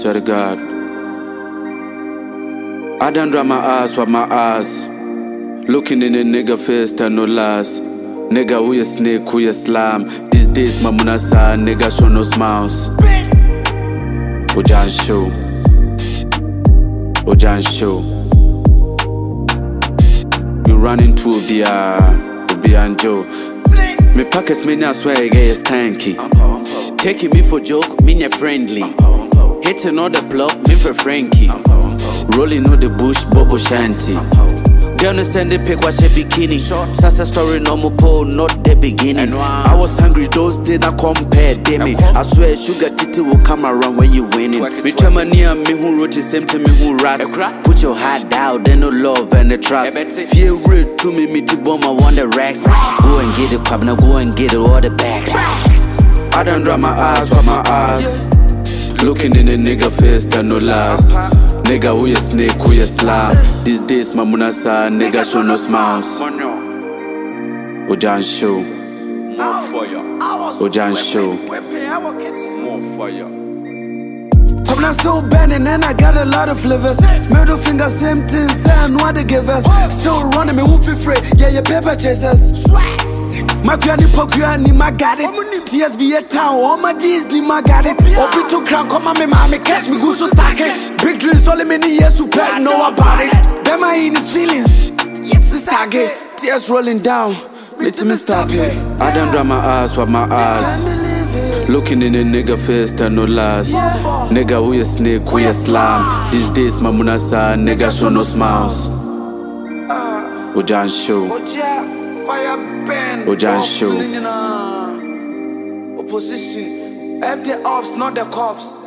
swear to God. I done dry my eyes with my eyes. Looking in a nigga face, tell no lies. Nigga, who you snake, who you slime. These days, my munasa, nigga show no smiles. Ojan show. Ojan show. You run into Obi and Joe. Me pockets, me now swear I get stanky. Taking me for joke, me not friendly. Hitting on the block, me for Frankie. Rolling on the bush, Bobo Shanty. Girl, send the pic, watch a bikini. Sasa story, no more pole, not the beginning. I was hungry, those days I compared, damn it. I swear, sugar titty will come around when you winning. Me near me who wrote the same to me who raps. Put your heart down, then no love and the trust. Feel real to me to bomb, I want the racks. Go and get it, pop, now go and get it, all the bags. I done dry my eyes with my eyes. Looking in a nigga face, tell no lies. Nigga, who you snake, who you slime. These days, my munasa, nigga show no smiles. Ojan show. Ojan show. More fire. I'm not so burning and I got a lot of flavors. Middle finger, same thing, say I know what they give us. Still running, me won't feel free. Yeah, your paper chasers. My granny Pokuyani, my got it. TSB a town, all my Disney, my got it. Open to crown, come on, me mommy, catch me, go so stack it. Big dreams, all many years to pay, know about it. Bema in his feelings, yes, it's target. Tears rolling down, let me stop it. I done dry my eyes with my eyes. Looking in a nigga face, tell no lies. Nigga, who you snake, who you slime. These days, my munasa, nigga show no smiles. Ojan show. Fire burn. Ojan show. Opposition. F the ops, not the cops.